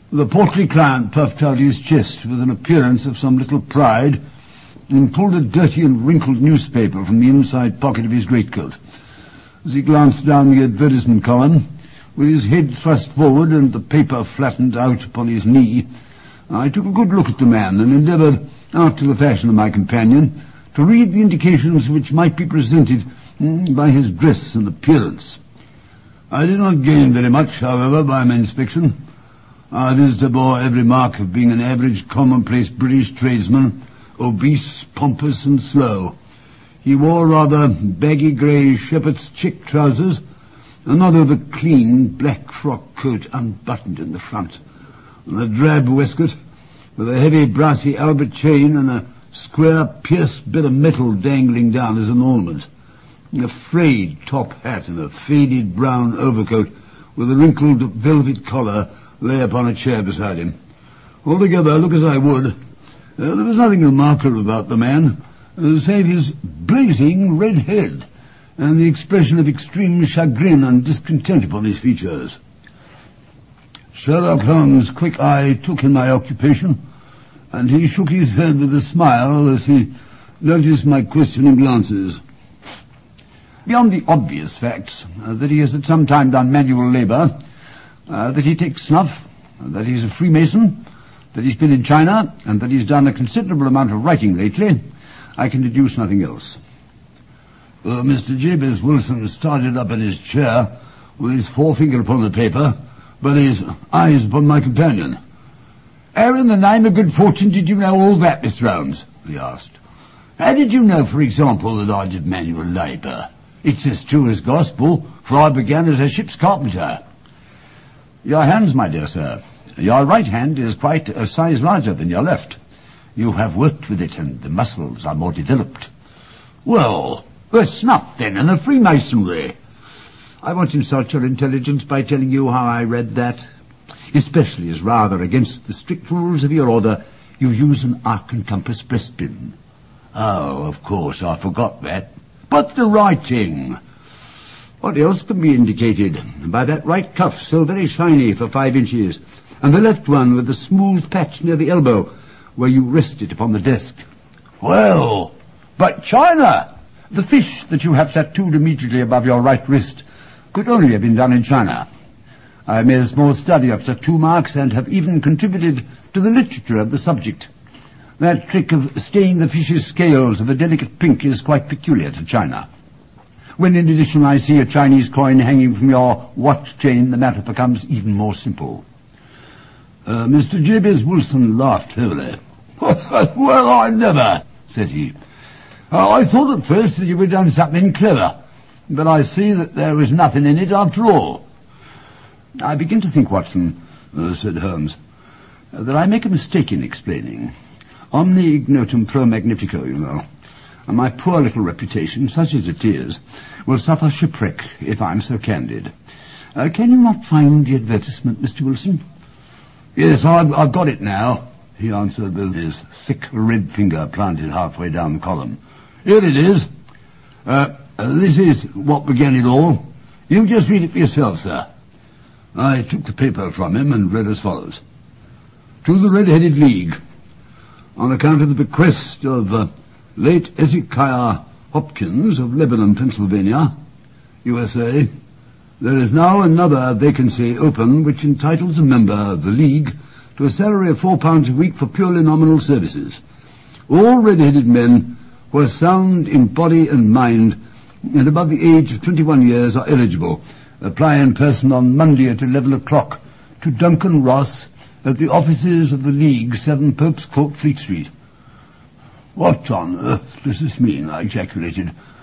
The portly client puffed out his chest with an appearance of some little pride and pulled a dirty and wrinkled newspaper from the inside pocket of his greatcoat. As he glanced down the advertisement column, with his head thrust forward and the paper flattened out upon his knee, I took a good look at the man and endeavoured, after the fashion of my companion, to read the indications which might be presented by his dress and appearance. I did not gain very much, however, by my inspection. Our visitor bore every mark of being an average, commonplace British tradesman, obese, pompous, and slow. He wore rather baggy grey shepherd's check trousers, another of a clean black frock coat unbuttoned in the front, and a drab waistcoat with a heavy brassy Albert chain and a square pierced bit of metal dangling down as an ornament. A frayed top hat and a faded brown overcoat with a wrinkled velvet collar lay upon a chair beside him. Altogether, look as I would, there was nothing remarkable about the man, save his blazing red head and the expression of extreme chagrin and discontent upon his features. Sherlock Holmes' quick eye took in my occupation, and he shook his head with a smile as he noticed my questioning glances. Beyond the obvious facts that he has at some time done manual labour, that he takes snuff, that he's a Freemason, that he's been in China, and that he's done a considerable amount of writing lately, I can deduce nothing else. Mr. Jabez Wilson started up in his chair with his forefinger upon the paper, but his eyes upon my companion. How in the name of good fortune did you know all that, Mr. Holmes? He asked. How did you know, for example, that I did manual labour? It's as true as gospel, for I began as a ship's carpenter. Your hands, my dear sir. Your right hand is quite a size larger than your left. You have worked with it, and the muscles are more developed. Well, the snuff, then, and the Freemasonry. I won't insult your intelligence by telling you how I read that, especially as rather against the strict rules of your order you use an arc and compass breastpin. Oh, of course, I forgot that. But the writing. What else can be indicated by that right cuff, so very shiny for 5 inches, and the left one with the smooth patch near the elbow, where you rest it upon the desk? Well, but China! The fish that you have tattooed immediately above your right wrist could only have been done in China. I have made a small study of tattoo marks and have even contributed to the literature of the subject. That trick of staining the fish's scales of a delicate pink is quite peculiar to China. When in addition I see a Chinese coin hanging from your watch chain, the matter becomes even more simple. Mr. Jabez Wilson laughed heavily. Well, I never, said he. I thought at first that you had done something clever, but I see that there was nothing in it after all. I begin to think, Watson, said Holmes, that I make a mistake in explaining. Omne ignotum pro magnifico, you know. And my poor little reputation, such as it is, will suffer shipwreck if I'm so candid. Can you not find the advertisement, Mr. Wilson? Yes, I've got it now, he answered with his thick red finger planted halfway down the column. Here it is. This is what began it all. You just read it for yourself, sir. I took the paper from him and read as follows. To the Red-Headed League. On account of the bequest of late Ezekiah Hopkins of Lebanon, Pennsylvania, USA, there is now another vacancy open which entitles a member of the League to a salary of £4 a week for purely nominal services. All red-headed men who are sound in body and mind and above the age of 21 years are eligible. Apply in person on Monday at 11 o'clock to Duncan Ross at the offices of the League, 7 Pope's Court, Fleet Street. What on earth does this mean? I ejaculated.